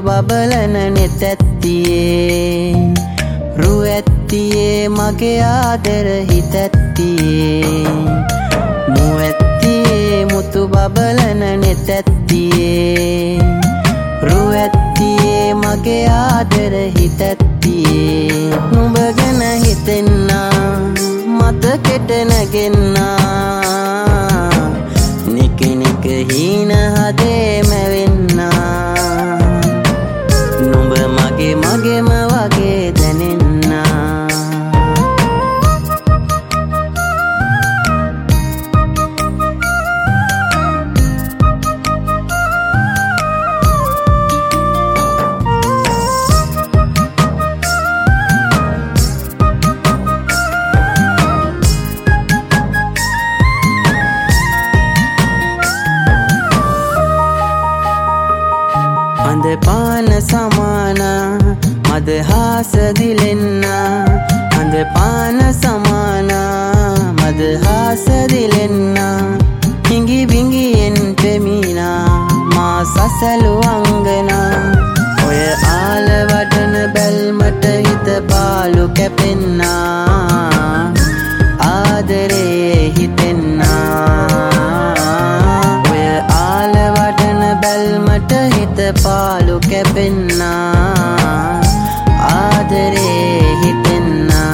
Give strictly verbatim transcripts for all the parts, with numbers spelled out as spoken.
බබලන නෙත් ඇත්තියේ රු ඇත්තියේ මගේ ආදර හිත ඇත්තියේ මු ඇත්තියේ මුතු බබලන නෙත් ඇත්තියේ රු ඇත්තියේ මගේ ආදර හිත ඇත්තියේ නුඹ ගැන හිතෙන්නා මතකෙට නැගෙන්නා නික නික හීන හදේ මැවෙන්නා නුඹ මගේ මගේම වගේ දැනෙන්නා අඳ පාන සමාන මදහාස දිලෙන්න අඳ පාන සමාන මදහාස දිලෙන්න හිඟි බිඟියෙන් පෙමිනා මා සසලු අංගනා ඔය ආල වඩන බැල්මට හිත පාලු කැපෙන්නා ආදරේ හිතෙන්නා ඔය ආල වඩන බැල්මට හිත පාලු කැපෙන්නා ආදරේ හිතෙන්නා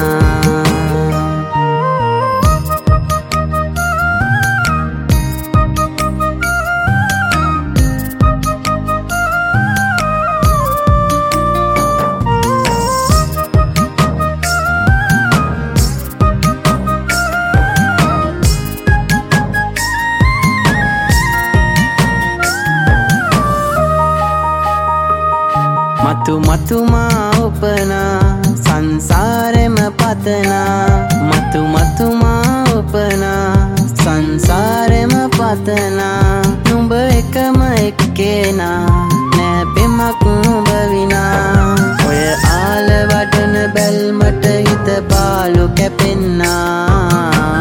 මතු මතුමා උපනා සංසාරෙම පතනා මතු මතුමා උපනා සංසාරෙම පතනා නුඹ එකම එක්කේනා නෑ පෙමක් නුඹ විනා ඔය ආල වඩන බැල්මට හිත පාලු කැපෙන්නා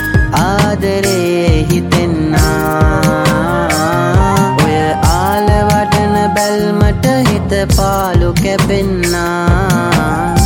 ආදරේ හිතෙන්නා ඔය ආල වඩන බැල්මට හිත පාලු කැපෙන්නා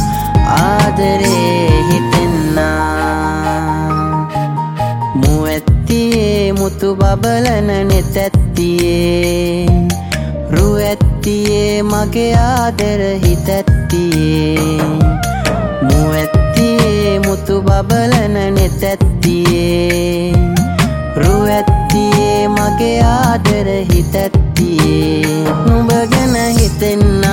ආදරේ හිතෙන්නා මු ඇත්තියේ මුතු බබලන නෙත් ඇත්තියේ රු ඇත්තියේ මගේ ආදර හිත ඇත්තියේ මු ඇත්තියේ මුතු බබලන නෙත් ඇත්තියේ රු ඇත්තියේ මගේ ආදර හිත ඇත්තියේ නුඹ ගැන හිතෙන්න